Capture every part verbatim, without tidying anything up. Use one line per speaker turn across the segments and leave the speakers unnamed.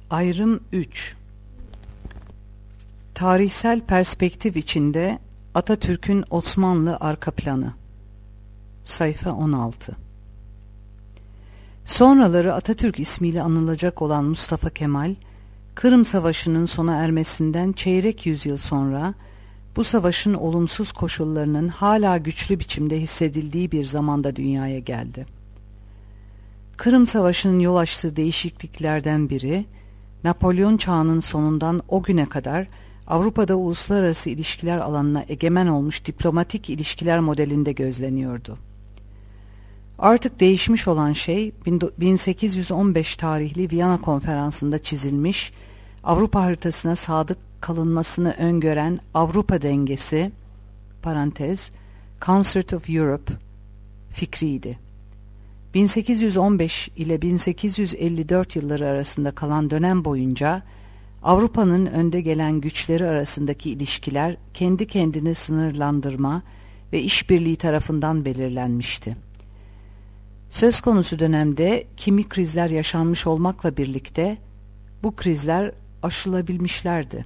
Ayrım üç. Tarihsel perspektif içinde Atatürk'ün Osmanlı arka planı. Sayfa on altı. Sonraları Atatürk ismiyle anılacak olan Mustafa Kemal, Kırım Savaşı'nın sona ermesinden çeyrek yüzyıl sonra, bu savaşın olumsuz koşullarının hala güçlü biçimde hissedildiği bir zamanda dünyaya geldi. Kırım Savaşı'nın yol açtığı değişikliklerden biri, Napolyon çağının sonundan o güne kadar Avrupa'da uluslararası ilişkiler alanına egemen olmuş diplomatik ilişkiler modelinde gözleniyordu. Artık değişmiş olan şey, bin sekiz yüz on beş tarihli Viyana Konferansı'nda çizilmiş, Avrupa haritasına sadık kalınmasını öngören Avrupa dengesi, parantez, Concert of Europe fikriydi. bin sekiz yüz on beş ile bin sekiz yüz elli dört yılları arasında kalan dönem boyunca Avrupa'nın önde gelen güçleri arasındaki ilişkiler kendi kendini sınırlandırma ve işbirliği tarafından belirlenmişti. Söz konusu dönemde kimi krizler yaşanmış olmakla birlikte bu krizler aşılabilmişlerdi.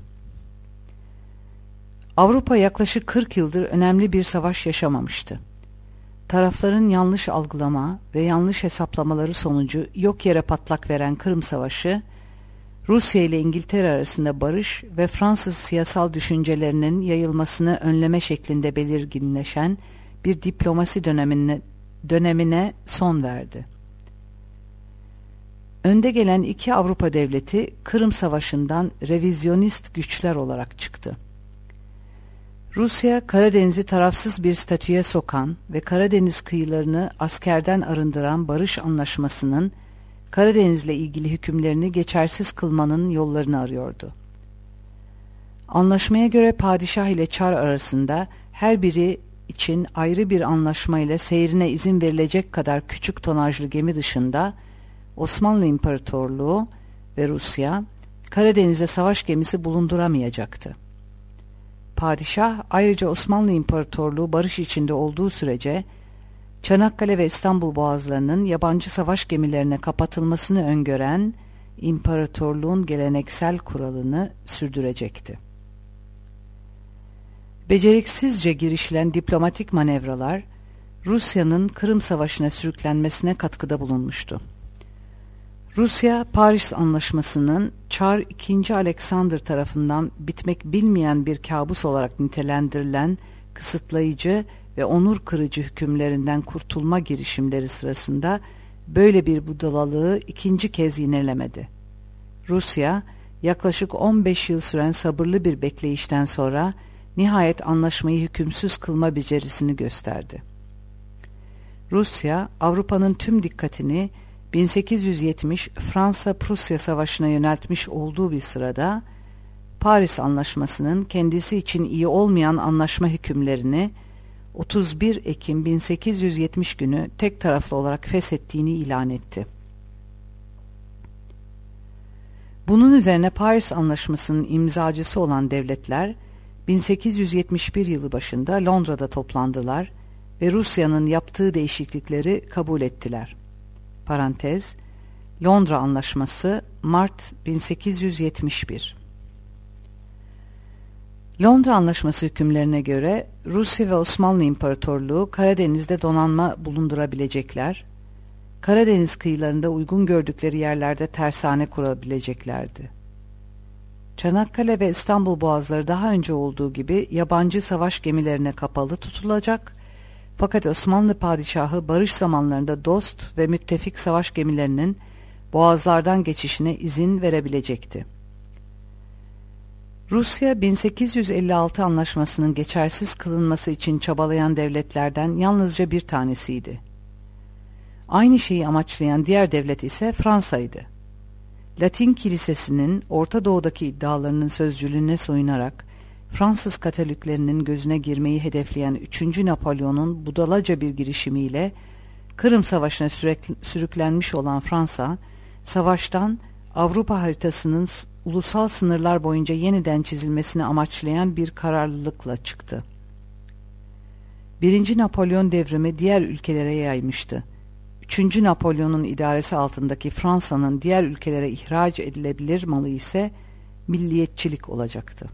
Avrupa yaklaşık kırk yıldır önemli bir savaş yaşamamıştı. Tarafların yanlış algılama ve yanlış hesaplamaları sonucu yok yere patlak veren Kırım Savaşı, Rusya ile İngiltere arasında barış ve Fransız siyasal düşüncelerinin yayılmasını önleme şeklinde belirginleşen bir diplomasi dönemine, dönemine son verdi. Önde gelen iki Avrupa devleti Kırım Savaşı'ndan revizyonist güçler olarak çıktı. Rusya, Karadeniz'i tarafsız bir statüye sokan ve Karadeniz kıyılarını askerden arındıran barış anlaşmasının Karadeniz'le ilgili hükümlerini geçersiz kılmanın yollarını arıyordu. Anlaşmaya göre padişah ile çar arasında her biri için ayrı bir anlaşmayla seyrine izin verilecek kadar küçük tonajlı gemi dışında Osmanlı İmparatorluğu ve Rusya Karadeniz'e savaş gemisi bulunduramayacaktı. Padişah ayrıca Osmanlı İmparatorluğu barış içinde olduğu sürece Çanakkale ve İstanbul boğazlarının yabancı savaş gemilerine kapatılmasını öngören imparatorluğun geleneksel kuralını sürdürecekti. Beceriksizce girişilen diplomatik manevralar Rusya'nın Kırım Savaşı'na sürüklenmesine katkıda bulunmuştu. Rusya, Paris Anlaşması'nın Çar ikinci. Alexander tarafından bitmek bilmeyen bir kabus olarak nitelendirilen kısıtlayıcı ve onur kırıcı hükümlerinden kurtulma girişimleri sırasında böyle bir budalalığı ikinci kez yinelemedi. Rusya, yaklaşık on beş yıl süren sabırlı bir bekleyişten sonra nihayet anlaşmayı hükümsüz kılma becerisini gösterdi. Rusya, Avrupa'nın tüm dikkatini bin sekiz yüz yetmiş Fransa-Prusya Savaşı'na yöneltmiş olduğu bir sırada, Paris Anlaşması'nın kendisi için iyi olmayan anlaşma hükümlerini otuz bir Ekim bin sekiz yüz yetmiş günü tek taraflı olarak feshettiğini ilan etti. Bunun üzerine Paris Anlaşması'nın imzacısı olan devletler, bin sekiz yüz yetmiş bir yılı başında Londra'da toplandılar ve Rusya'nın yaptığı değişiklikleri kabul ettiler. Parantez, Londra Anlaşması, Mart bin sekiz yüz yetmiş bir. Londra Anlaşması hükümlerine göre Rusya ve Osmanlı İmparatorluğu Karadeniz'de donanma bulundurabilecekler, Karadeniz kıyılarında uygun gördükleri yerlerde tersane kurabileceklerdi. Çanakkale ve İstanbul boğazları daha önce olduğu gibi yabancı savaş gemilerine kapalı tutulacak, fakat Osmanlı padişahı barış zamanlarında dost ve müttefik savaş gemilerinin boğazlardan geçişine izin verebilecekti. Rusya, bin sekiz yüz elli altı anlaşmasının geçersiz kılınması için çabalayan devletlerden yalnızca bir tanesiydi. Aynı şeyi amaçlayan diğer devlet ise Fransa'ydı. Latin Kilisesi'nin Orta Doğu'daki iddialarının sözcülüğüne soyunarak Fransız Katoliklerinin gözüne girmeyi hedefleyen üçüncü. Napolyon'un budalaca bir girişimiyle Kırım Savaşı'na sürüklenmiş olan Fransa, savaştan Avrupa haritasının ulusal sınırlar boyunca yeniden çizilmesini amaçlayan bir kararlılıkla çıktı. Birinci Napolyon devrimi diğer ülkelere yaymıştı. üçüncü. Napolyon'un idaresi altındaki Fransa'nın diğer ülkelere ihraç edilebilir malı ise milliyetçilik olacaktı.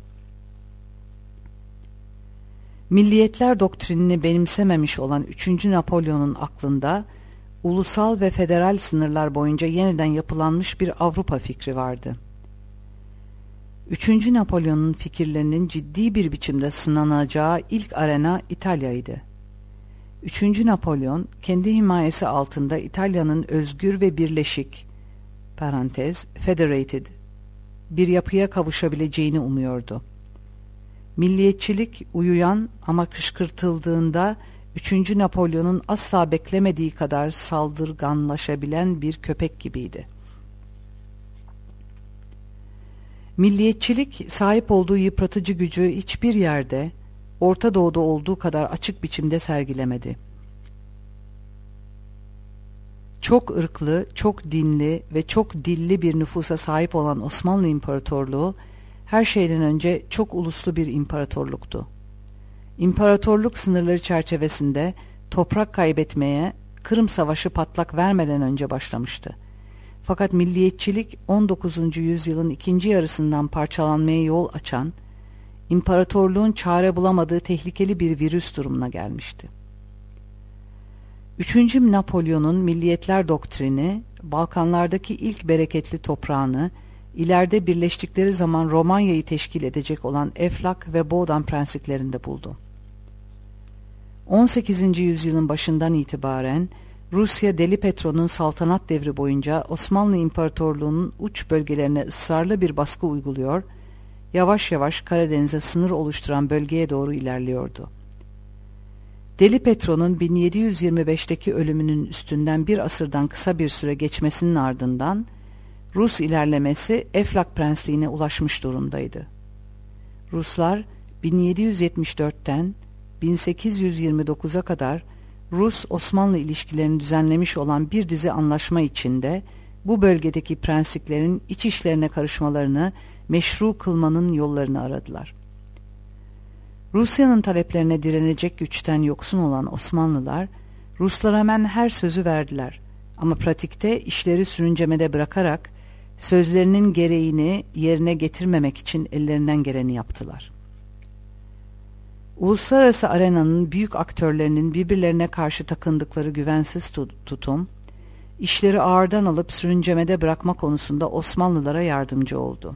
Milliyetler doktrinini benimsememiş olan üçüncü. Napolyon'un aklında ulusal ve federal sınırlar boyunca yeniden yapılanmış bir Avrupa fikri vardı. üçüncü. Napolyon'un fikirlerinin ciddi bir biçimde sınanacağı ilk arena İtalya'ydı. üçüncü. Napolyon kendi himayesi altında İtalya'nın özgür ve birleşik parantez federated bir yapıya kavuşabileceğini umuyordu. Milliyetçilik uyuyan ama kışkırtıldığında üçüncü. Napolyon'un asla beklemediği kadar saldırganlaşabilen bir köpek gibiydi. Milliyetçilik sahip olduğu yıpratıcı gücü hiçbir yerde, Orta Doğu'da olduğu kadar açık biçimde sergilemedi. Çok ırklı, çok dinli ve çok dilli bir nüfusa sahip olan Osmanlı İmparatorluğu, her şeyden önce çok uluslu bir imparatorluktu. İmparatorluk sınırları çerçevesinde toprak kaybetmeye Kırım Savaşı patlak vermeden önce başlamıştı. Fakat milliyetçilik on dokuzuncu yüzyılın ikinci yarısından parçalanmaya yol açan, imparatorluğun çare bulamadığı tehlikeli bir virüs durumuna gelmişti. üçüncü. Napolyon'un milliyetler doktrini, Balkanlardaki ilk bereketli toprağını, ileride birleştikleri zaman Romanya'yı teşkil edecek olan Eflak ve Boğdan prensliklerinde buldu. on sekizinci yüzyılın başından itibaren Rusya Deli Petro'nun saltanat devri boyunca Osmanlı İmparatorluğu'nun uç bölgelerine ısrarlı bir baskı uyguluyor, yavaş yavaş Karadeniz'e sınır oluşturan bölgeye doğru ilerliyordu. Deli Petro'nun bin yedi yüz yirmi beşteki ölümünün üstünden bir asırdan kısa bir süre geçmesinin ardından Rus ilerlemesi Eflak Prensliğine ulaşmış durumdaydı. Ruslar bin yedi yüz yetmiş dörtten bin sekiz yüz yirmi dokuza kadar Rus-Osmanlı ilişkilerini düzenlemiş olan bir dizi anlaşma içinde bu bölgedeki prensliklerin iç işlerine karışmalarını meşru kılmanın yollarını aradılar. Rusya'nın taleplerine direnecek güçten yoksun olan Osmanlılar, Ruslara hemen her sözü verdiler ama pratikte işleri sürüncemede bırakarak sözlerinin gereğini yerine getirmemek için ellerinden geleni yaptılar. Uluslararası arenanın büyük aktörlerinin birbirlerine karşı takındıkları güvensiz tutum, işleri ağırdan alıp sürüncemede bırakma konusunda Osmanlılara yardımcı oldu.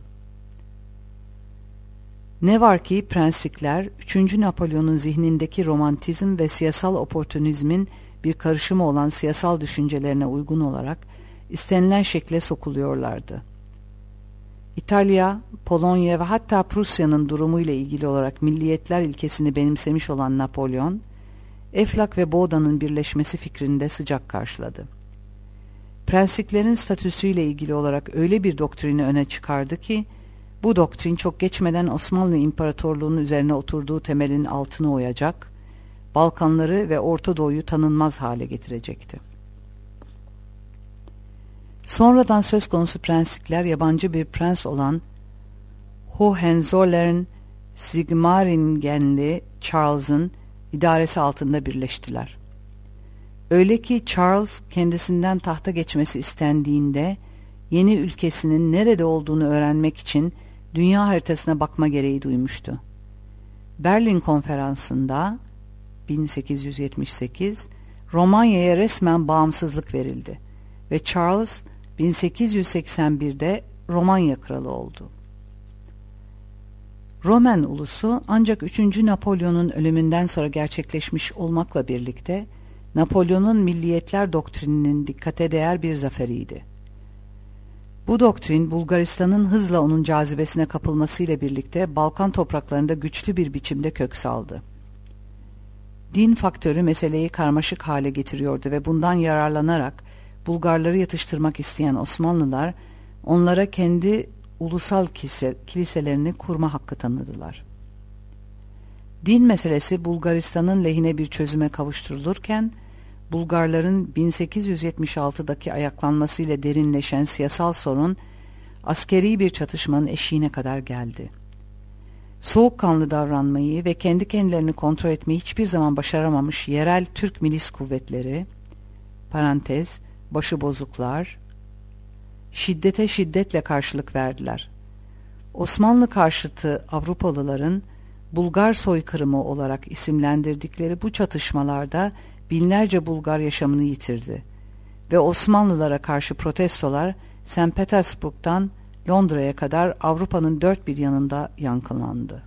Ne var ki prenslikler, üçüncü. Napolyon'un zihnindeki romantizm ve siyasal oportunizmin bir karışımı olan siyasal düşüncelerine uygun olarak istenilen şekle sokuluyorlardı. İtalya, Polonya ve hatta Prusya'nın durumuyla ilgili olarak milliyetler ilkesini benimsemiş olan Napolyon, Eflak ve Boğda'nın birleşmesi fikrini de sıcak karşıladı. Prensliklerin statüsüyle ilgili olarak öyle bir doktrini öne çıkardı ki, bu doktrin çok geçmeden Osmanlı İmparatorluğu'nun üzerine oturduğu temelin altını oyacak, Balkanları ve Orta Doğu'yu tanınmaz hale getirecekti. Sonradan söz konusu prenslikler yabancı bir prens olan Hohenzollern-Sigmaringenli Charles'ın idaresi altında birleştiler. Öyle ki Charles kendisinden tahta geçmesi istendiğinde yeni ülkesinin nerede olduğunu öğrenmek için dünya haritasına bakma gereği duymuştu. Berlin Konferansı'nda bin sekiz yüz yetmiş sekiz Romanya'ya resmen bağımsızlık verildi ve Charles bin sekiz yüz seksen birde Romanya kralı oldu. Roman ulusu ancak üçüncü. Napolyon'un ölümünden sonra gerçekleşmiş olmakla birlikte Napolyon'un milliyetler doktrininin dikkate değer bir zaferiydi. Bu doktrin Bulgaristan'ın hızla onun cazibesine kapılmasıyla birlikte Balkan topraklarında güçlü bir biçimde kök saldı. Din faktörü meseleyi karmaşık hale getiriyordu ve bundan yararlanarak Bulgarları yatıştırmak isteyen Osmanlılar onlara kendi ulusal kilise, kiliselerini kurma hakkı tanıdılar. Din meselesi Bulgaristan'ın lehine bir çözüme kavuşturulurken Bulgarların bin sekiz yüz yetmiş altıdaki ayaklanmasıyla derinleşen siyasal sorun askeri bir çatışmanın eşiğine kadar geldi. Soğukkanlı davranmayı ve kendi kendilerini kontrol etmeyi hiçbir zaman başaramamış yerel Türk milis kuvvetleri, parantez, başıbozuklar, şiddete şiddetle karşılık verdiler. Osmanlı karşıtı Avrupalıların Bulgar soykırımı olarak isimlendirdikleri bu çatışmalarda binlerce Bulgar yaşamını yitirdi ve Osmanlılara karşı protestolar Saint Petersburg'dan Londra'ya kadar Avrupa'nın dört bir yanında yankılandı.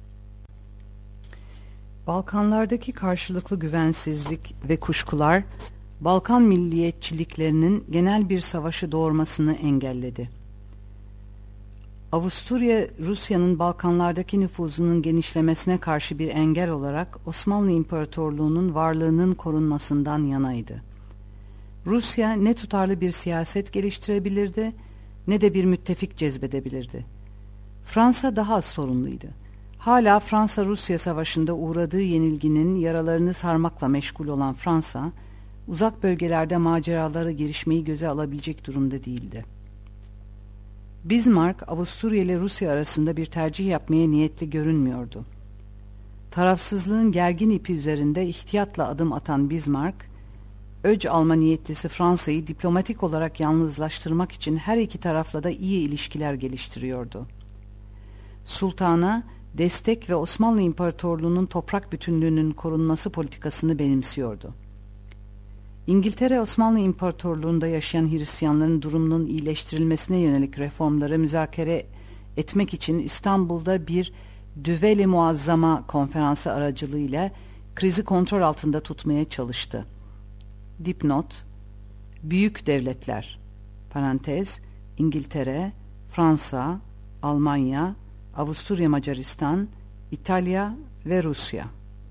Balkanlardaki karşılıklı güvensizlik ve kuşkular Balkan milliyetçiliklerinin genel bir savaşı doğurmasını engelledi. Avusturya, Rusya'nın Balkanlardaki nüfuzunun genişlemesine karşı bir engel olarak Osmanlı İmparatorluğu'nun varlığının korunmasından yanaydı. Rusya ne tutarlı bir siyaset geliştirebilirdi ne de bir müttefik cezbedebilirdi. Fransa daha az sorumluydu. Hala Fransa-Rusya savaşında uğradığı yenilginin yaralarını sarmakla meşgul olan Fransa, uzak bölgelerde maceralara girişmeyi göze alabilecek durumda değildi. Bismarck, Avusturya ile Rusya arasında bir tercih yapmaya niyetli görünmüyordu. Tarafsızlığın gergin ipi üzerinde ihtiyatla adım atan Bismarck, öc alma niyetlisi Fransa'yı diplomatik olarak yalnızlaştırmak için her iki tarafla da iyi ilişkiler geliştiriyordu. Sultana destek ve Osmanlı İmparatorluğu'nun toprak bütünlüğünün korunması politikasını benimsiyordu. İngiltere, Osmanlı İmparatorluğu'nda yaşayan Hristiyanların durumunun iyileştirilmesine yönelik reformları müzakere etmek için İstanbul'da bir Düveli Muazzama konferansı aracılığıyla krizi kontrol altında tutmaya çalıştı. Dipnot: Büyük devletler, parantez, İngiltere, Fransa, Almanya, Avusturya Macaristan, İtalya ve Rusya.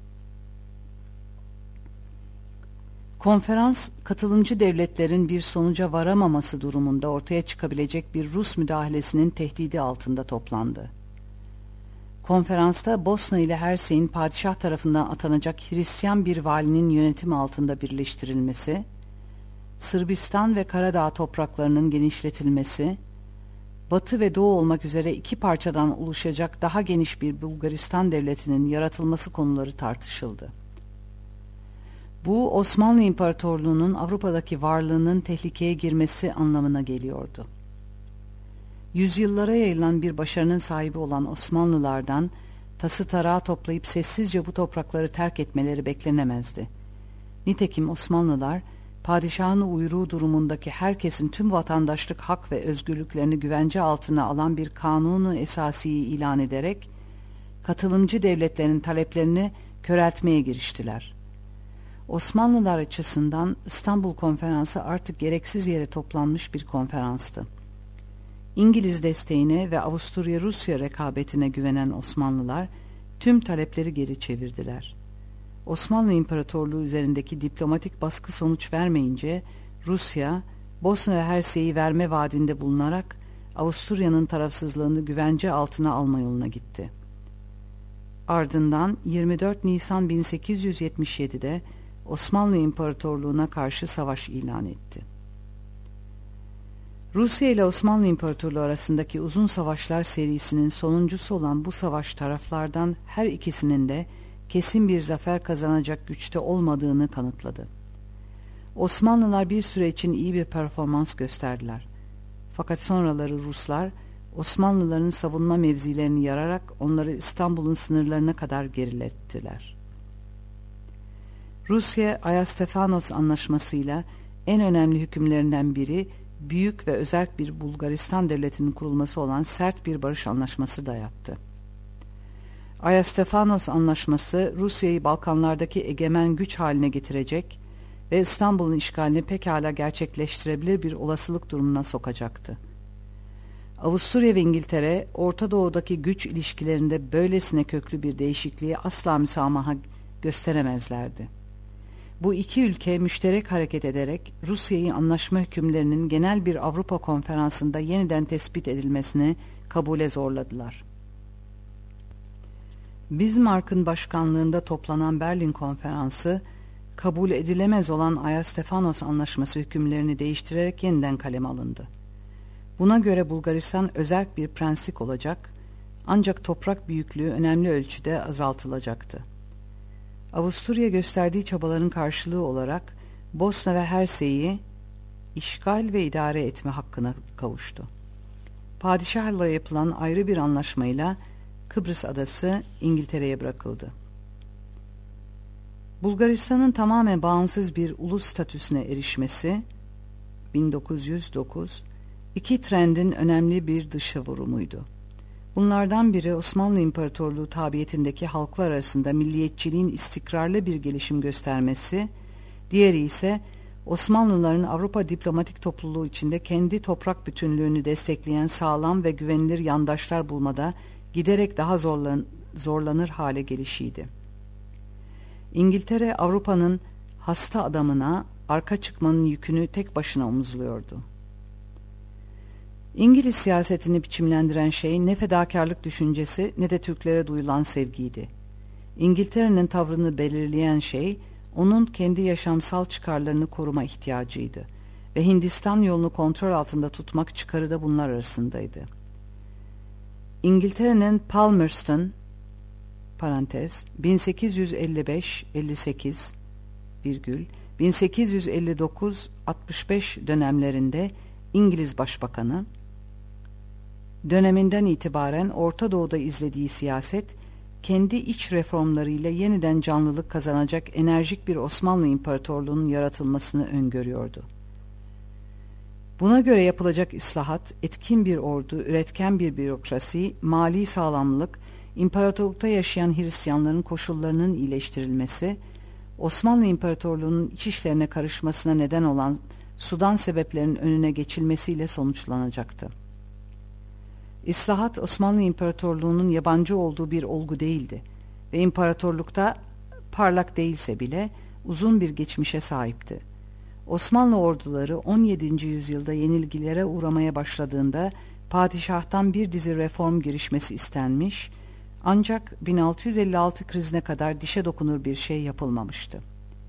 Konferans, katılımcı devletlerin bir sonuca varamaması durumunda ortaya çıkabilecek bir Rus müdahalesinin tehdidi altında toplandı. Konferansta Bosna ile Hersey'in padişah tarafından atanacak Hristiyan bir valinin yönetimi altında birleştirilmesi, Sırbistan ve Karadağ topraklarının genişletilmesi, Batı ve Doğu olmak üzere iki parçadan oluşacak daha geniş bir Bulgaristan devletinin yaratılması konuları tartışıldı. Bu, Osmanlı İmparatorluğu'nun Avrupa'daki varlığının tehlikeye girmesi anlamına geliyordu. Yüzyıllara yayılan bir başarının sahibi olan Osmanlılardan tası tarağı toplayıp sessizce bu toprakları terk etmeleri beklenemezdi. Nitekim Osmanlılar, padişahın uyruğu durumundaki herkesin tüm vatandaşlık hak ve özgürlüklerini güvence altına alan bir kanunu esasiyi ilan ederek, katılımcı devletlerin taleplerini köreltmeye giriştiler. Osmanlılar açısından İstanbul Konferansı artık gereksiz yere toplanmış bir konferanstı. İngiliz desteğine ve Avusturya-Rusya rekabetine güvenen Osmanlılar tüm talepleri geri çevirdiler. Osmanlı İmparatorluğu üzerindeki diplomatik baskı sonuç vermeyince Rusya, Bosna ve Hersey'i verme vaadinde bulunarak Avusturya'nın tarafsızlığını güvence altına alma yoluna gitti. Ardından yirmi dört Nisan bin sekiz yüz yetmiş yedi'de Osmanlı İmparatorluğu'na karşı savaş ilan etti. Rusya ile Osmanlı İmparatorluğu arasındaki uzun savaşlar serisinin sonuncusu olan bu savaş taraflardan her ikisinin de kesin bir zafer kazanacak güçte olmadığını kanıtladı. Osmanlılar bir süre için iyi bir performans gösterdiler. Fakat sonraları Ruslar, Osmanlıların savunma mevzilerini yararak onları İstanbul'un sınırlarına kadar gerilettiler. Rusya, Ayastefanos Anlaşması'yla en önemli hükümlerinden biri, büyük ve özerk bir Bulgaristan devletinin kurulması olan sert bir barış anlaşması dayattı. Ayastefanos Anlaşması, Rusya'yı Balkanlardaki egemen güç haline getirecek ve İstanbul'un işgalini pekala gerçekleştirebilir bir olasılık durumuna sokacaktı. Avusturya ve İngiltere, Orta Doğu'daki güç ilişkilerinde böylesine köklü bir değişikliğe asla müsamaha gösteremezlerdi. Bu iki ülke müşterek hareket ederek Rusya'yı anlaşma hükümlerinin genel bir Avrupa konferansında yeniden tespit edilmesini kabule zorladılar. Bismarck'ın başkanlığında toplanan Berlin Konferansı, kabul edilemez olan Ayastefanos Anlaşması hükümlerini değiştirerek yeniden kaleme alındı. Buna göre Bulgaristan özerk bir prenslik olacak, ancak toprak büyüklüğü önemli ölçüde azaltılacaktı. Avusturya gösterdiği çabaların karşılığı olarak Bosna ve Hersey'i işgal ve idare etme hakkına kavuştu. Padişahla yapılan ayrı bir anlaşmayla Kıbrıs adası İngiltere'ye bırakıldı. Bulgaristan'ın tamamen bağımsız bir ulus statüsüne erişmesi bin dokuz yüz dokuz iki trendin önemli bir dışa vurumuydu. Bunlardan biri Osmanlı İmparatorluğu tabiyetindeki halklar arasında milliyetçiliğin istikrarlı bir gelişim göstermesi, diğeri ise Osmanlıların Avrupa diplomatik topluluğu içinde kendi toprak bütünlüğünü destekleyen sağlam ve güvenilir yandaşlar bulmada giderek daha zorlan, zorlanır hale gelişiydi. İngiltere, Avrupa'nın hasta adamına arka çıkmanın yükünü tek başına omuzluyordu. İngiliz siyasetini biçimlendiren şey ne fedakarlık düşüncesi ne de Türklere duyulan sevgiydi. İngiltere'nin tavrını belirleyen şey, onun kendi yaşamsal çıkarlarını koruma ihtiyacıydı ve Hindistan yolunu kontrol altında tutmak çıkarı da bunlar arasındaydı. İngiltere'nin Palmerston parantez bin sekiz yüz elli beş elli sekiz virgül bin sekiz yüz elli dokuz altmış beş dönemlerinde İngiliz Başbakanı, döneminden itibaren Orta Doğu'da izlediği siyaset, kendi iç reformlarıyla yeniden canlılık kazanacak enerjik bir Osmanlı İmparatorluğu'nun yaratılmasını öngörüyordu. Buna göre yapılacak islahat, etkin bir ordu, üretken bir bürokrasi, mali sağlamlık, imparatorlukta yaşayan Hristiyanların koşullarının iyileştirilmesi, Osmanlı İmparatorluğu'nun iç işlerine karışmasına neden olan Sudan sebeplerinin önüne geçilmesiyle sonuçlanacaktı. İslahat, Osmanlı İmparatorluğu'nun yabancı olduğu bir olgu değildi ve imparatorlukta parlak değilse bile uzun bir geçmişe sahipti. Osmanlı orduları on yedinci yüzyılda yenilgilere uğramaya başladığında padişahtan bir dizi reform girişmesi istenmiş, ancak bin altı yüz elli altı krizine kadar dişe dokunur bir şey yapılmamıştı.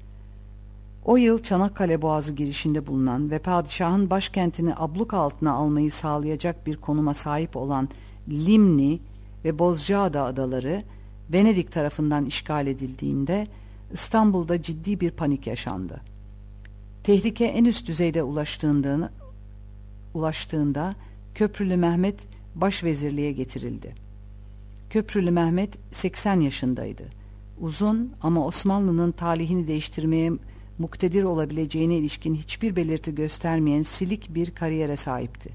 O yıl Çanakkale Boğazı girişinde bulunan ve padişahın başkentini abluk altına almayı sağlayacak bir konuma sahip olan Limni ve Bozcaada adaları Venedik tarafından işgal edildiğinde İstanbul'da ciddi bir panik yaşandı. Tehlike en üst düzeyde ulaştığında, ulaştığında Köprülü Mehmet başvezirliğe getirildi. Köprülü Mehmet seksen yaşındaydı. Uzun ama Osmanlı'nın talihini değiştirmeye muktedir olabileceğine ilişkin hiçbir belirti göstermeyen silik bir kariyere sahipti.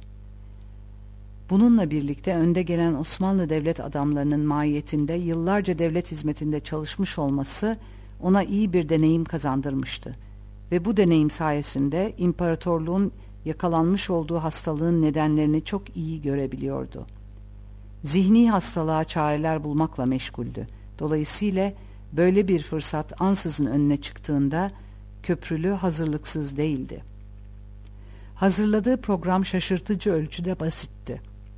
Bununla birlikte önde gelen Osmanlı devlet adamlarının mahiyetinde yıllarca devlet hizmetinde çalışmış olması ona iyi bir deneyim kazandırmıştı ve bu deneyim sayesinde imparatorluğun yakalanmış olduğu hastalığın nedenlerini çok iyi görebiliyordu. Zihni hastalığa çareler bulmakla meşguldü. Dolayısıyla böyle bir fırsat ansızın önüne çıktığında Köprülü hazırlıksız değildi. Hazırladığı program şaşırtıcı ölçüde basitti.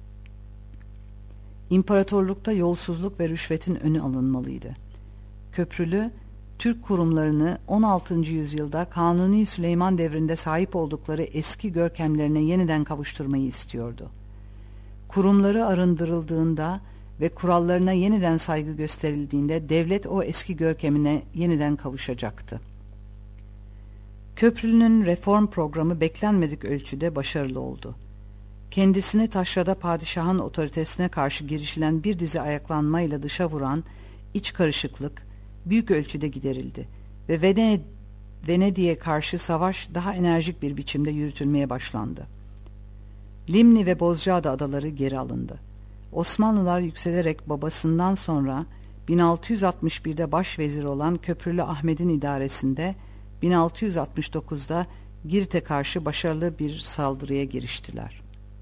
İmparatorlukta yolsuzluk ve rüşvetin önü alınmalıydı. Köprülü, Türk kurumlarını on altıncı yüzyılda Kanuni Süleyman devrinde sahip oldukları eski görkemlerine yeniden kavuşturmayı istiyordu. Kurumları arındırıldığında ve kurallarına yeniden saygı gösterildiğinde devlet o eski görkemine yeniden kavuşacaktı. Köprülü'nün reform programı beklenmedik ölçüde başarılı oldu. Kendisini taşrada padişahın otoritesine karşı girişilen bir dizi ayaklanmayla dışa vuran iç karışıklık büyük ölçüde giderildi ve Vened Venedik'e karşı savaş daha enerjik bir biçimde yürütülmeye başlandı. Limni ve Bozcaada adaları geri alındı. Osmanlılar yükselerek babasından sonra bin altı yüz altmış birde başvezir olan Köprülü Ahmet'in idaresinde bin altı yüz altmış dokuzda Girit'e karşı başarılı bir saldırıya giriştiler.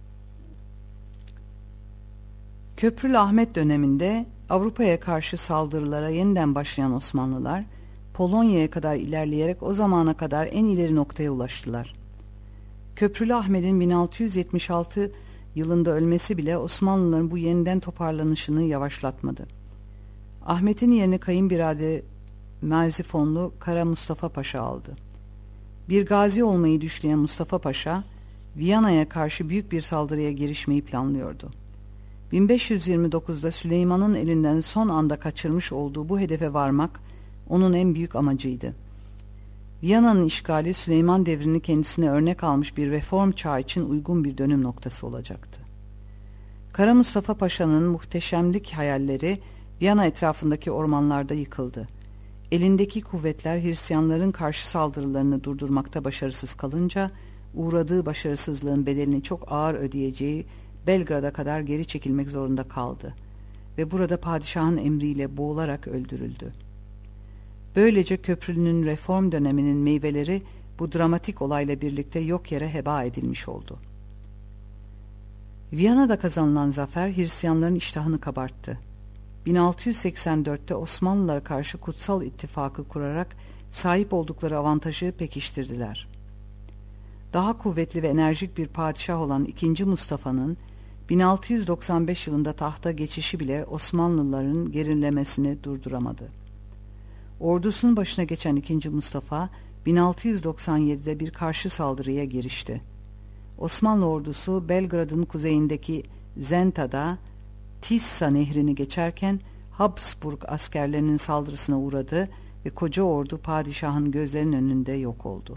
Köprülü Ahmet döneminde Avrupa'ya karşı saldırılara yeniden başlayan Osmanlılar, Polonya'ya kadar ilerleyerek o zamana kadar en ileri noktaya ulaştılar. Köprülü Ahmet'in bin altı yüz yetmiş altı yılında ölmesi bile Osmanlıların bu yeniden toparlanışını yavaşlatmadı. Ahmet'in yerini kayınbirader Merzifonlu Kara Mustafa Paşa aldı. Bir gazi olmayı düşleyen Mustafa Paşa, Viyana'ya karşı büyük bir saldırıya girişmeyi planlıyordu. bin beş yüz yirmi dokuzda Süleyman'ın elinden son anda kaçırmış olduğu bu hedefe varmak onun en büyük amacıydı. Viyana'nın işgali Süleyman Devri'ni kendisine örnek almış bir reform çağı için uygun bir dönüm noktası olacaktı. Kara Mustafa Paşa'nın muhteşemlik hayalleri Viyana etrafındaki ormanlarda yıkıldı. Elindeki kuvvetler Hristiyanların karşı saldırılarını durdurmakta başarısız kalınca uğradığı başarısızlığın bedelini çok ağır ödeyeceği Belgrad'a kadar geri çekilmek zorunda kaldı ve burada padişahın emriyle boğularak öldürüldü. Böylece Köprülü'nün reform döneminin meyveleri bu dramatik olayla birlikte yok yere heba edilmiş oldu. Viyana'da kazanılan zafer Hristiyanların iştahını kabarttı. bin altı yüz seksen dörtte Osmanlılara karşı kutsal ittifakı kurarak sahip oldukları avantajı pekiştirdiler. Daha kuvvetli ve enerjik bir padişah olan ikinci. Mustafa'nın bin altı yüz doksan beş yılında tahta geçişi bile Osmanlıların gerilemesini durduramadı. Ordusunun başına geçen ikinci. Mustafa bin altı yüz doksan yedide bir karşı saldırıya girişti. Osmanlı ordusu Belgrad'ın kuzeyindeki Zenta'da Tissa nehrini geçerken Habsburg askerlerinin saldırısına uğradı ve koca ordu padişahın gözlerinin önünde yok oldu.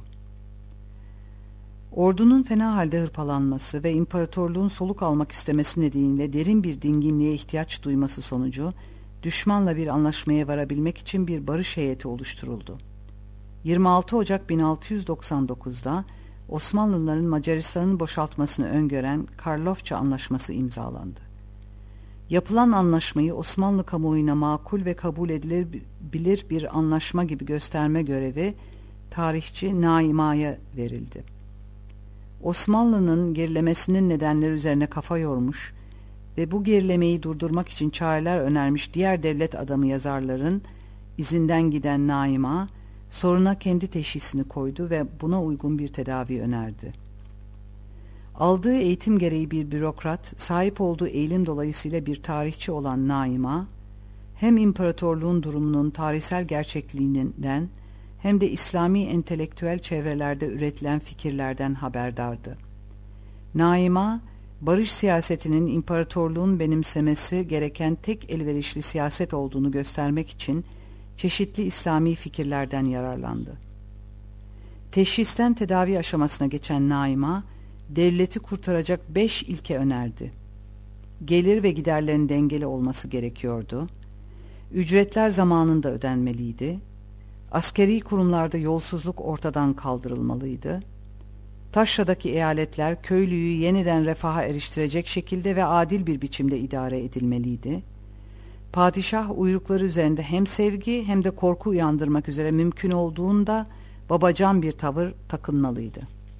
Ordunun fena halde hırpalanması ve imparatorluğun soluk almak istemesi nedeniyle derin bir dinginliğe ihtiyaç duyması sonucu düşmanla bir anlaşmaya varabilmek için bir barış heyeti oluşturuldu. yirmi altı Ocak bin altı yüz doksan dokuzda Osmanlıların Macaristan'ın boşaltmasını öngören Karlofça Anlaşması imzalandı. Yapılan anlaşmayı Osmanlı kamuoyuna makul ve kabul edilebilir bir anlaşma gibi gösterme görevi tarihçi Naima'ya verildi. Osmanlı'nın gerilemesinin nedenleri üzerine kafa yormuş ve bu gerilemeyi durdurmak için çareler önermiş diğer devlet adamı yazarların izinden giden Naima, soruna kendi teşhisini koydu ve buna uygun bir tedavi önerdi. Aldığı eğitim gereği bir bürokrat, sahip olduğu eğilim dolayısıyla bir tarihçi olan Naima, hem imparatorluğun durumunun tarihsel gerçekliğinden hem de İslami entelektüel çevrelerde üretilen fikirlerden haberdardı. Naima, barış siyasetinin imparatorluğun benimsemesi gereken tek elverişli siyaset olduğunu göstermek için çeşitli İslami fikirlerden yararlandı. Teşhisten tedavi aşamasına geçen Naima, devleti kurtaracak beş ilke önerdi. Gelir ve giderlerin dengeli olması gerekiyordu. Ücretler zamanında ödenmeliydi. Askeri kurumlarda yolsuzluk ortadan kaldırılmalıydı. Taşra'daki eyaletler köylüyü yeniden refaha eriştirecek şekilde ve adil bir biçimde idare edilmeliydi. Padişah uyrukları üzerinde hem sevgi hem de korku uyandırmak üzere mümkün olduğunda babacan bir tavır takınmalıydı.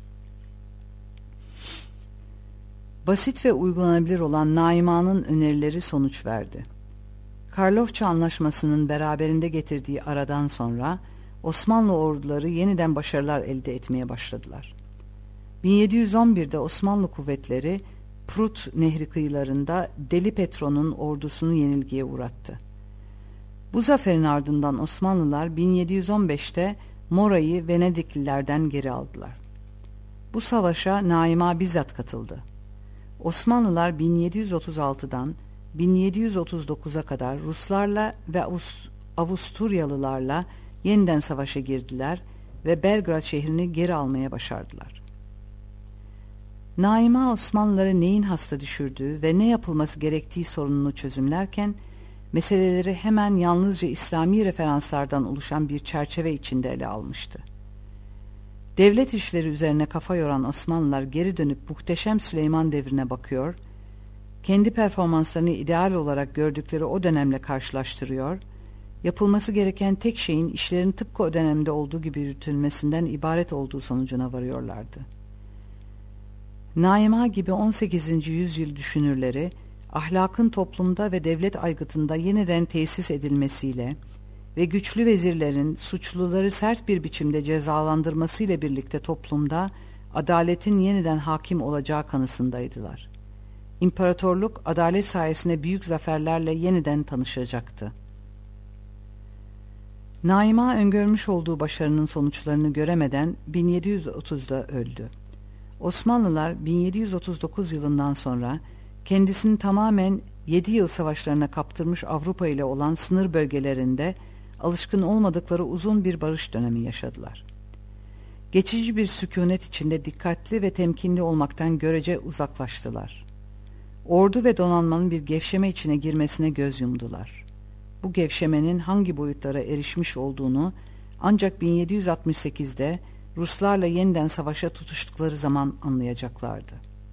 Basit ve uygulanabilir olan Naima'nın önerileri sonuç verdi. Karlofça Anlaşması'nın beraberinde getirdiği aradan sonra Osmanlı orduları yeniden başarılar elde etmeye başladılar. bin yedi yüz on birde Osmanlı kuvvetleri Prut Nehri kıyılarında Deli Petro'nun ordusunu yenilgiye uğrattı. Bu zaferin ardından Osmanlılar bin yedi yüz on beşte Mora'yı Venediklilerden geri aldılar. Bu savaşa Naima bizzat katıldı. Osmanlılar bin yedi yüz otuz altıdan bin yedi yüz otuz dokuza kadar Ruslarla ve Avusturyalılarla yeniden savaşa girdiler ve Belgrad şehrini geri almaya başardılar. Naima Osmanlıları neyin hasta düşürdüğü ve ne yapılması gerektiği sorununu çözümlerken meseleleri hemen yalnızca İslami referanslardan oluşan bir çerçeve içinde ele almıştı. Devlet işleri üzerine kafa yoran Osmanlılar geri dönüp muhteşem Süleyman devrine bakıyor, kendi performanslarını ideal olarak gördükleri o dönemle karşılaştırıyor, yapılması gereken tek şeyin işlerin tıpkı o dönemde olduğu gibi yürütülmesinden ibaret olduğu sonucuna varıyorlardı. Naima gibi on sekizinci yüzyıl düşünürleri, ahlakın toplumda ve devlet aygıtında yeniden tesis edilmesiyle ve güçlü vezirlerin suçluları sert bir biçimde cezalandırmasıyla birlikte toplumda adaletin yeniden hakim olacağı kanısındaydılar. İmparatorluk adalet sayesinde büyük zaferlerle yeniden tanışacaktı. Naima öngörmüş olduğu başarının sonuçlarını göremeden bin yedi yüz otuzda öldü. Osmanlılar bin yedi yüz otuz dokuz yılından sonra kendisini tamamen yedi yıl savaşlarına kaptırmış Avrupa ile olan sınır bölgelerinde alışkın olmadıkları uzun bir barış dönemi yaşadılar. Geçici bir sükûnet içinde dikkatli ve temkinli olmaktan görece uzaklaştılar. Ordu ve donanmanın bir gevşeme içine girmesine göz yumdular. Bu gevşemenin hangi boyutlara erişmiş olduğunu ancak bin yedi yüz altmış sekizde Ruslarla yeniden savaşa tutuştukları zaman anlayacaklardı.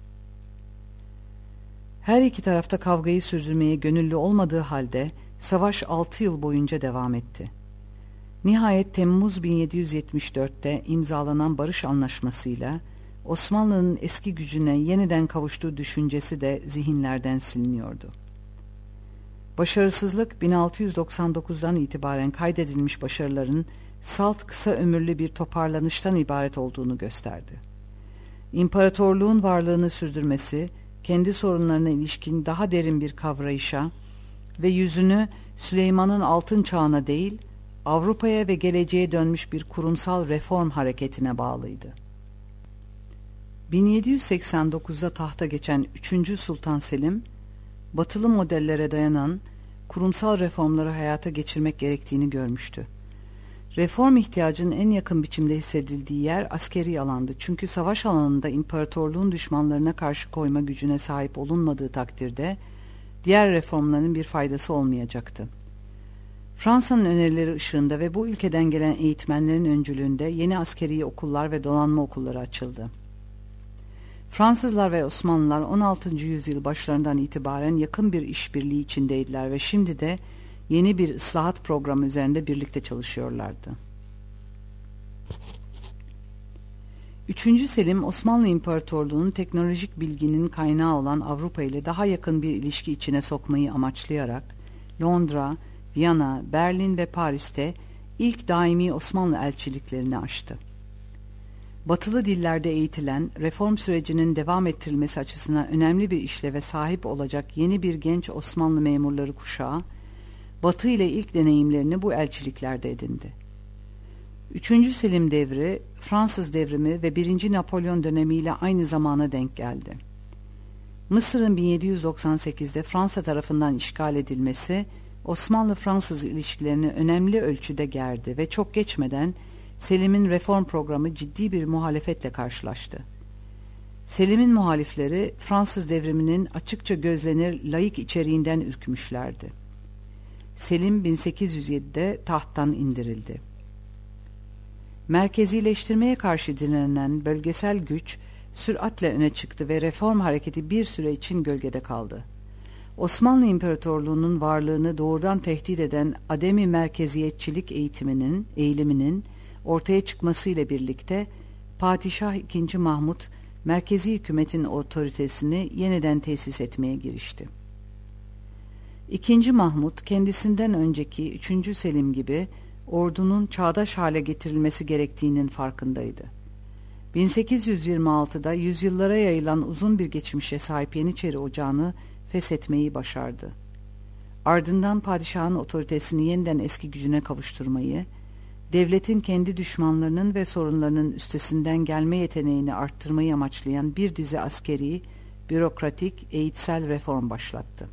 Her iki tarafta kavgayı sürdürmeye gönüllü olmadığı halde savaş altı yıl boyunca devam etti. Nihayet Temmuz bin yedi yüz yetmiş dörtte imzalanan barış anlaşmasıyla Osmanlı'nın eski gücüne yeniden kavuştuğu düşüncesi de zihinlerden siliniyordu. Başarısızlık bin altı yüz doksan dokuzdan itibaren kaydedilmiş başarıların salt kısa ömürlü bir toparlanıştan ibaret olduğunu gösterdi. İmparatorluğun varlığını sürdürmesi, kendi sorunlarına ilişkin daha derin bir kavrayışa ve yüzünü Süleyman'ın altın çağına değil, Avrupa'ya ve geleceğe dönmüş bir kurumsal reform hareketine bağlıydı. bin yedi yüz seksen dokuzda tahta geçen üçüncü Sultan Selim, batılı modellere dayanan kurumsal reformları hayata geçirmek gerektiğini görmüştü. Reform ihtiyacının en yakın biçimde hissedildiği yer askeri alandı. Çünkü savaş alanında imparatorluğun düşmanlarına karşı koyma gücüne sahip olunmadığı takdirde diğer reformların bir faydası olmayacaktı. Fransa'nın önerileri ışığında ve bu ülkeden gelen eğitmenlerin öncülüğünde yeni askeri okullar ve donanma okulları açıldı. Fransızlar ve Osmanlılar on altıncı yüzyıl başlarından itibaren yakın bir işbirliği içindeydiler ve şimdi de yeni bir ıslahat programı üzerinde birlikte çalışıyorlardı. Üçüncü Selim, Osmanlı İmparatorluğu'nun teknolojik bilginin kaynağı olan Avrupa ile daha yakın bir ilişki içine sokmayı amaçlayarak Londra, Viyana, Berlin ve Paris'te ilk daimi Osmanlı elçiliklerini açtı. Batılı dillerde eğitilen, reform sürecinin devam ettirilmesi açısından önemli bir işleve sahip olacak yeni bir genç Osmanlı memurları kuşağı, Batı ile ilk deneyimlerini bu elçiliklerde edindi. Üçüncü Selim devri, Fransız devrimi ve birinci Napolyon dönemiyle aynı zamana denk geldi. Mısır'ın bin yedi yüz doksan sekizde Fransa tarafından işgal edilmesi, Osmanlı-Fransız ilişkilerini önemli ölçüde gerdi ve çok geçmeden Selim'in reform programı ciddi bir muhalefetle karşılaştı. Selim'in muhalifleri Fransız devriminin açıkça gözlenir laik içeriğinden ürkmüşlerdi. Selim bin sekiz yüz yedide tahttan indirildi. Merkezileştirmeye karşı direnen bölgesel güç süratle öne çıktı ve reform hareketi bir süre için gölgede kaldı. Osmanlı İmparatorluğu'nun varlığını doğrudan tehdit eden ademi merkeziyetçilik eğitiminin, eğiliminin ortaya çıkmasıyla birlikte Padişah ikinci. Mahmud merkezi hükümetin otoritesini yeniden tesis etmeye girişti. İkinci. Mahmud kendisinden önceki üçüncü. Selim gibi ordunun çağdaş hale getirilmesi gerektiğinin farkındaydı. bin sekiz yüz yirmi altıda yüzyıllara yayılan uzun bir geçmişe sahip Yeniçeri Ocağı'nı feshetmeyi başardı. Ardından padişahın otoritesini yeniden eski gücüne kavuşturmayı, devletin kendi düşmanlarının ve sorunlarının üstesinden gelme yeteneğini arttırmayı amaçlayan bir dizi askeri, bürokratik, eğitsel reform başlattı.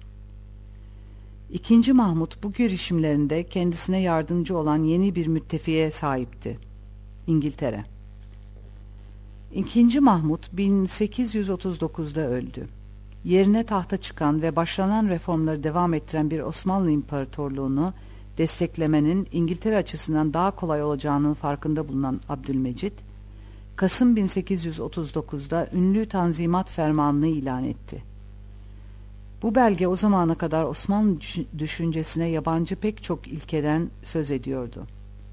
İkinci. Mahmud bu girişimlerinde kendisine yardımcı olan yeni bir müttefiğe sahipti: İngiltere. İkinci. Mahmud bin sekiz yüz otuz dokuzda öldü. Yerine tahta çıkan ve başlanan reformları devam ettiren bir Osmanlı İmparatorluğunu desteklemenin İngiltere açısından daha kolay olacağının farkında bulunan Abdülmecit, Kasım bin sekiz yüz otuz dokuzda ünlü Tanzimat Fermanı'nı ilan etti. Bu belge o zamana kadar Osmanlı düşüncesine yabancı pek çok ilkeden söz ediyordu.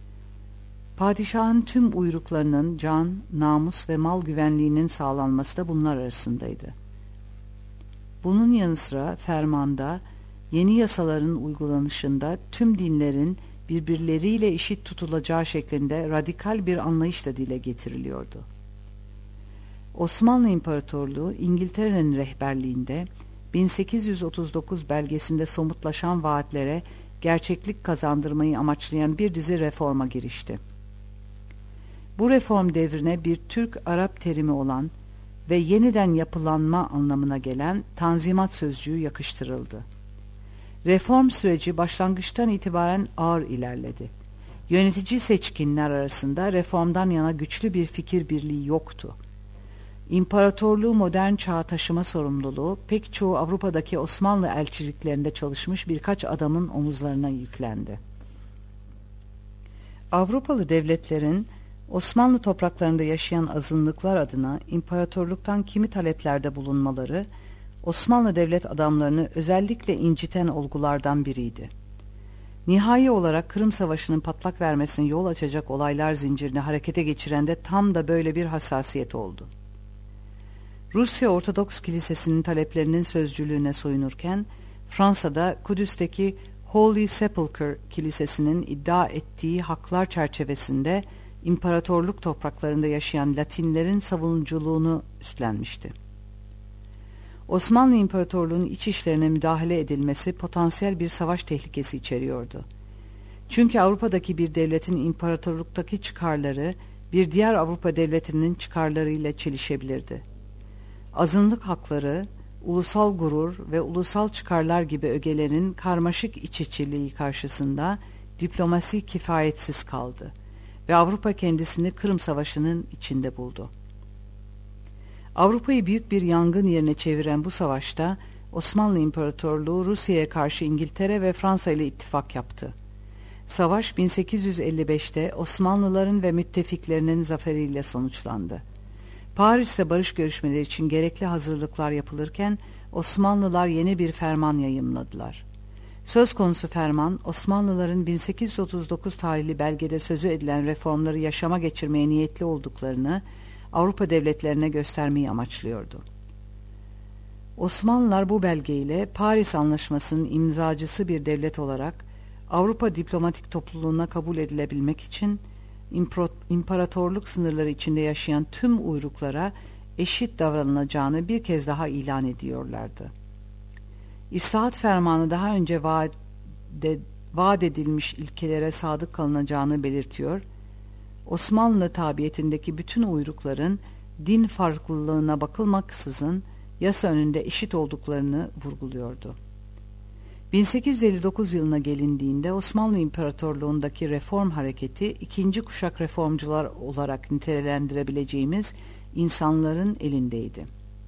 Padişahın tüm uyruklarının can, namus ve mal güvenliğinin sağlanması da bunlar arasındaydı. Bunun yanı sıra fermanda yeni yasaların uygulanışında tüm dinlerin birbirleriyle eşit tutulacağı şeklinde radikal bir anlayış da dile getiriliyordu. Osmanlı İmparatorluğu İngiltere'nin rehberliğinde bin sekiz yüz otuz dokuz belgesinde somutlaşan vaatlere gerçeklik kazandırmayı amaçlayan bir dizi reforma girişti. Bu reform devrine bir Türk-Arap terimi olan ve yeniden yapılanma anlamına gelen Tanzimat sözcüğü yakıştırıldı. Reform süreci başlangıçtan itibaren ağır ilerledi. Yönetici seçkinler arasında reformdan yana güçlü bir fikir birliği yoktu. İmparatorluğu modern çağa taşıma sorumluluğu pek çoğu Avrupa'daki Osmanlı elçiliklerinde çalışmış birkaç adamın omuzlarına yüklendi. Avrupalı devletlerin Osmanlı topraklarında yaşayan azınlıklar adına imparatorluktan kimi taleplerde bulunmaları, Osmanlı devlet adamlarını özellikle inciten olgulardan biriydi. Nihai olarak Kırım Savaşı'nın patlak vermesine yol açacak olaylar zincirini harekete geçiren de tam da böyle bir hassasiyet oldu. Rusya Ortodoks Kilisesi'nin taleplerinin sözcülüğüne soyunurken, Fransa'da Kudüs'teki Holy Sepulchre Kilisesi'nin iddia ettiği haklar çerçevesinde imparatorluk topraklarında yaşayan Latinlerin savunuculuğunu üstlenmişti. Osmanlı İmparatorluğu'nun iç işlerine müdahale edilmesi potansiyel bir savaş tehlikesi içeriyordu. Çünkü Avrupa'daki bir devletin imparatorluktaki çıkarları bir diğer Avrupa devletinin çıkarlarıyla çelişebilirdi. Azınlık hakları, ulusal gurur ve ulusal çıkarlar gibi ögelerin karmaşık iç içiliği karşısında diplomasi kifayetsiz kaldı ve Avrupa kendisini Kırım Savaşı'nın içinde buldu. Avrupa'yı büyük bir yangın yerine çeviren bu savaşta Osmanlı İmparatorluğu Rusya'ya karşı İngiltere ve Fransa ile ittifak yaptı. Savaş bin sekiz yüz elli beşte Osmanlıların ve müttefiklerinin zaferiyle sonuçlandı. Paris'te barış görüşmeleri için gerekli hazırlıklar yapılırken Osmanlılar yeni bir ferman yayımladılar. Söz konusu ferman, Osmanlıların bin sekiz yüz otuz dokuz tarihli belgede sözü edilen reformları yaşama geçirmeye niyetli olduklarını Avrupa devletlerine göstermeyi amaçlıyordu. Osmanlılar bu belgeyle Paris Anlaşması'nın imzacısı bir devlet olarak Avrupa diplomatik topluluğuna kabul edilebilmek için imparatorluk sınırları içinde yaşayan tüm uyruklara eşit davranılacağını bir kez daha ilan ediyorlardı. İslahat fermanı daha önce vaat, de, vaat edilmiş ilkelere sadık kalınacağını belirtiyor, Osmanlı tabiyetindeki bütün uyrukların din farklılığına bakılmaksızın yasa önünde eşit olduklarını vurguluyordu. bin sekiz yüz elli dokuz yılına gelindiğinde Osmanlı İmparatorluğu'ndaki reform hareketi ikinci kuşak reformcular olarak nitelendirebileceğimiz insanların elindeydi.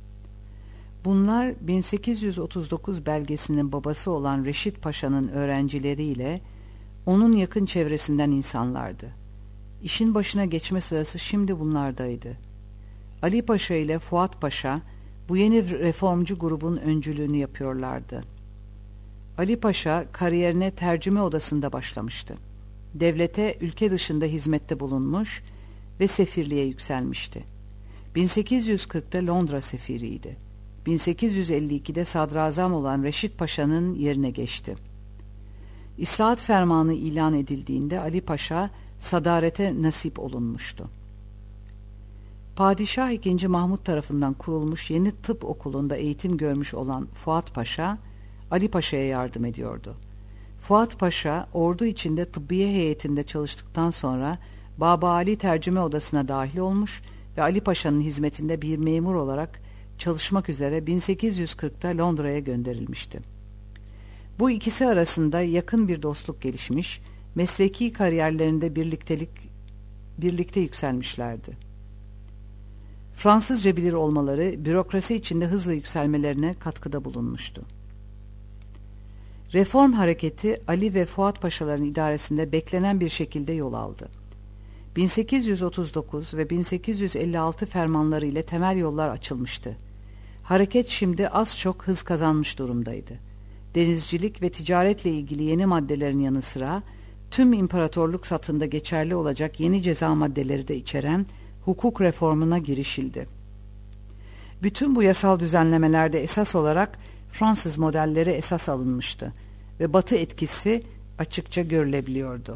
Bunlar bin sekiz yüz otuz dokuz belgesinin babası olan Reşit Paşa'nın öğrencileriyle onun yakın çevresinden insanlardı. İşin başına geçme sırası şimdi bunlardaydı. Ali Paşa ile Fuat Paşa bu yeni reformcu grubun öncülüğünü yapıyorlardı. Ali Paşa kariyerine tercüme odasında başlamıştı. Devlete ülke dışında hizmette bulunmuş ve sefirliğe yükselmişti. bin sekiz yüz kırkta Londra sefiriydi. bin sekiz yüz elli ikide sadrazam olan Reşit Paşa'nın yerine geçti. İslahat fermanı ilan edildiğinde Ali Paşa sadarete nasip olunmuştu. Padişah ikinci. Mahmut tarafından kurulmuş yeni tıp okulunda eğitim görmüş olan Fuat Paşa, Ali Paşa'ya yardım ediyordu. Fuat Paşa, ordu içinde tıbbiye heyetinde çalıştıktan sonra Baba Ali tercüme odasına dahil olmuş ve Ali Paşa'nın hizmetinde bir memur olarak çalışmak üzere bin sekiz yüz kırkta Londra'ya gönderilmişti. Bu ikisi arasında yakın bir dostluk gelişmiş, mesleki kariyerlerinde birliktelik, birlikte yükselmişlerdi. Fransızca bilir olmaları, bürokrasi içinde hızla yükselmelerine katkıda bulunmuştu. Reform hareketi Ali ve Fuat Paşaların idaresinde beklenen bir şekilde yol aldı. bin sekiz yüz otuz dokuz ve bin sekiz yüz elli altı fermanları ile temel yollar açılmıştı. Hareket şimdi az çok hız kazanmış durumdaydı. Denizcilik ve ticaretle ilgili yeni maddelerin yanı sıra tüm imparatorluk satında geçerli olacak yeni ceza maddeleri de içeren hukuk reformuna girişildi. Bütün bu yasal düzenlemelerde esas olarak Fransız modelleri esas alınmıştı ve Batı etkisi açıkça görülebiliyordu.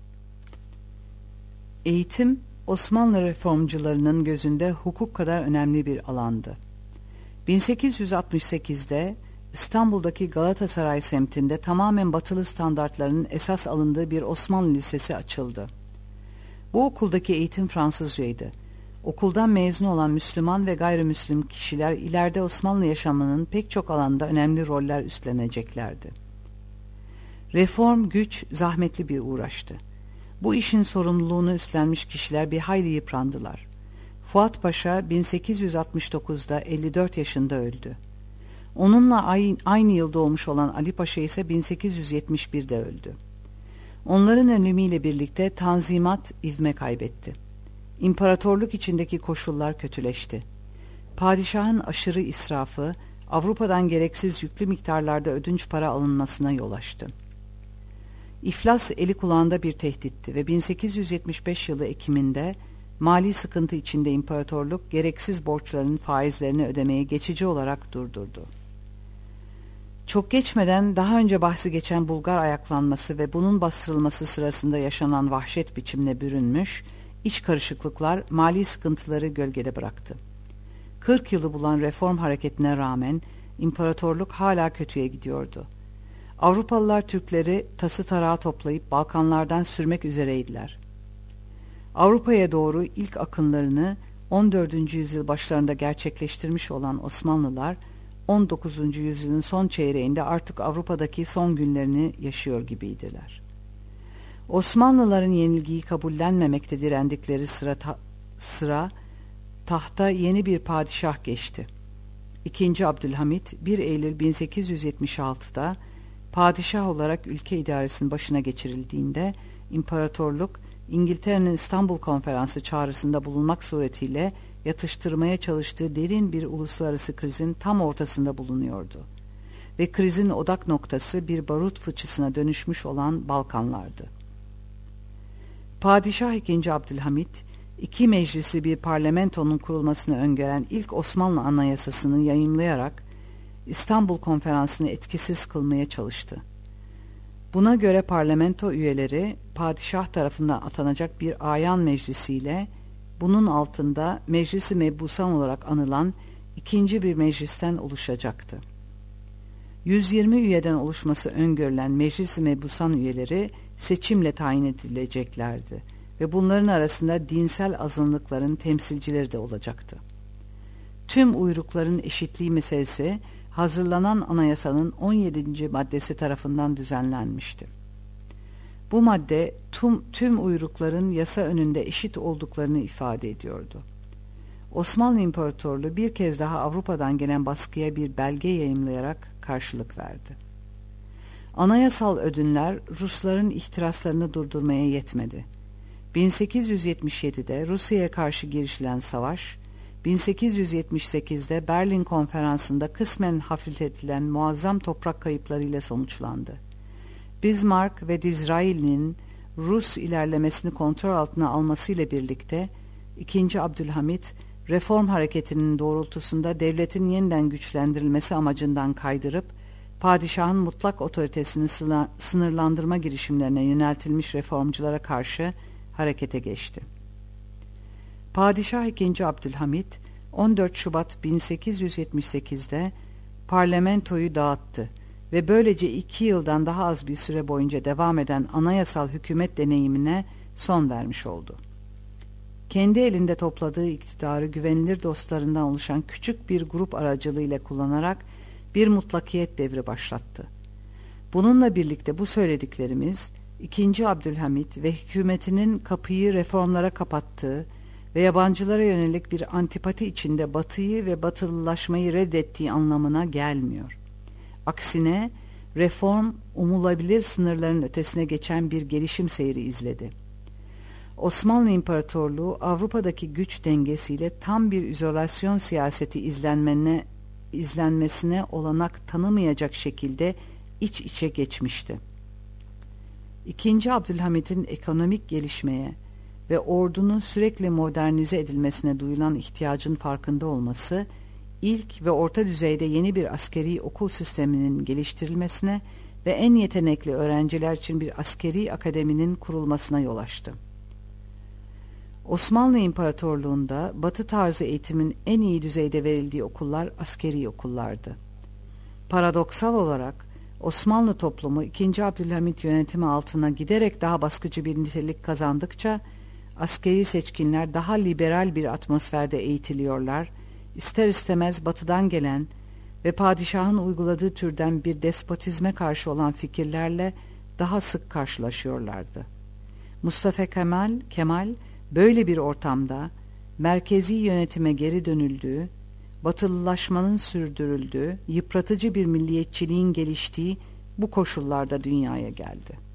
Eğitim, Osmanlı reformcularının gözünde hukuk kadar önemli bir alandı. bin sekiz yüz altmış sekizde İstanbul'daki Galatasaray semtinde tamamen batılı standartların esas alındığı bir Osmanlı Lisesi açıldı. Bu okuldaki eğitim Fransızcaydı. Okuldan mezun olan Müslüman ve gayrimüslim kişiler ileride Osmanlı yaşamının pek çok alanda önemli roller üstleneceklerdi. Reform güç, zahmetli bir uğraştı. Bu işin sorumluluğunu üstlenmiş kişiler bir hayli yıprandılar. Fuat Paşa bin sekiz yüz altmış dokuzda elli dört yaşında öldü. Onunla aynı yıl doğmuş olan Ali Paşa ise bin sekiz yüz yetmiş birde öldü. Onların ölümüyle birlikte Tanzimat ivme kaybetti. İmparatorluk içindeki koşullar kötüleşti. Padişahın aşırı israfı, Avrupa'dan gereksiz yüklü miktarlarda ödünç para alınmasına yol açtı. İflas eli kulağında bir tehditti ve bin sekiz yüz yetmiş beş yılı Ekim'inde mali sıkıntı içinde imparatorluk gereksiz borçların faizlerini ödemeyi geçici olarak durdurdu. Çok geçmeden daha önce bahsi geçen Bulgar ayaklanması ve bunun bastırılması sırasında yaşanan vahşet biçimine bürünmüş iç karışıklıklar mali sıkıntıları gölgede bıraktı. kırk yılı bulan reform hareketine rağmen imparatorluk hala kötüye gidiyordu. Avrupalılar Türkleri tası tarağı toplayıp Balkanlardan sürmek üzereydiler. Avrupa'ya doğru ilk akınlarını on dördüncü yüzyıl başlarında gerçekleştirmiş olan Osmanlılar, on dokuzuncu yüzyılın son çeyreğinde artık Avrupa'daki son günlerini yaşıyor gibiydiler. Osmanlıların yenilgiyi kabullenmemekte direndikleri sıra, ta, sıra tahta yeni bir padişah geçti. İkinci Abdülhamit bir Eylül bin sekiz yüz yetmiş altıda padişah olarak ülke idaresinin başına geçirildiğinde imparatorluk İngiltere'nin İstanbul Konferansı çağrısında bulunmak suretiyle yatıştırmaya çalıştığı derin bir uluslararası krizin tam ortasında bulunuyordu. Ve krizin odak noktası bir barut fıçısına dönüşmüş olan Balkanlardı. Padişah ikinci Abdülhamit, iki meclisli bir parlamentonun kurulmasını öngören ilk Osmanlı Anayasasını yayımlayarak İstanbul Konferansı'nı etkisiz kılmaya çalıştı. Buna göre parlamento üyeleri padişah tarafından atanacak bir ayan meclisiyle bunun altında Meclis-i Mebusan olarak anılan ikinci bir meclisten oluşacaktı. yüz yirmi üyeden oluşması öngörülen Meclis-i Mebusan üyeleri seçimle tayin edileceklerdi ve bunların arasında dinsel azınlıkların temsilcileri de olacaktı. Tüm uyrukların eşitliği meselesi hazırlanan anayasanın on yedinci maddesi tarafından düzenlenmişti. Bu madde tüm, tüm uyrukların yasa önünde eşit olduklarını ifade ediyordu. Osmanlı İmparatorluğu bir kez daha Avrupa'dan gelen baskıya bir belge yayımlayarak karşılık verdi. Anayasal ödünler Rusların ihtiraslarını durdurmaya yetmedi. bin sekiz yüz yetmiş yedide Rusya'ya karşı girişilen savaş, bin sekiz yüz yetmiş sekizde Berlin Konferansı'nda kısmen hafifletilen muazzam toprak kayıplarıyla sonuçlandı. Bismarck ve Disraeli'nin Rus ilerlemesini kontrol altına almasıyla birlikte ikinci Abdülhamit, reform hareketinin doğrultusunda devletin yeniden güçlendirilmesi amacından kaydırıp, padişahın mutlak otoritesini sınırlandırma girişimlerine yöneltilmiş reformculara karşı harekete geçti. Padişah ikinci Abdülhamit, on dört Şubat bin sekiz yüz yetmiş sekizde parlamentoyu dağıttı ve böylece iki yıldan daha az bir süre boyunca devam eden anayasal hükümet deneyimine son vermiş oldu. Kendi elinde topladığı iktidarı güvenilir dostlarından oluşan küçük bir grup aracılığıyla kullanarak bir mutlakiyet devri başlattı. Bununla birlikte bu söylediklerimiz, ikinci Abdülhamit ve hükümetinin kapıyı reformlara kapattığı ve yabancılara yönelik bir antipati içinde Batı'yı ve Batılılaşmayı reddettiği anlamına gelmiyor. Aksine reform umulabilir sınırların ötesine geçen bir gelişim seyri izledi. Osmanlı İmparatorluğu Avrupa'daki güç dengesiyle tam bir izolasyon siyaseti izlenmene, izlenmesine olanak tanımayacak şekilde iç içe geçmişti. İkinci Abdülhamit'in ekonomik gelişmeye ve ordunun sürekli modernize edilmesine duyulan ihtiyacın farkında olması, ilk ve orta düzeyde yeni bir askeri okul sisteminin geliştirilmesine ve en yetenekli öğrenciler için bir askeri akademinin kurulmasına yol açtı. Osmanlı İmparatorluğu'nda Batı tarzı eğitimin en iyi düzeyde verildiği okullar askeri okullardı. Paradoksal olarak Osmanlı toplumu ikinci Abdülhamit yönetimi altına giderek daha baskıcı bir nitelik kazandıkça askeri seçkinler daha liberal bir atmosferde eğitiliyorlar, ister istemez batıdan gelen ve padişahın uyguladığı türden bir despotizme karşı olan fikirlerle daha sık karşılaşıyorlardı. Mustafa Kemal, Kemal böyle bir ortamda merkezi yönetime geri dönüldüğü, batılılaşmanın sürdürüldüğü, yıpratıcı bir milliyetçiliğin geliştiği bu koşullarda dünyaya geldi.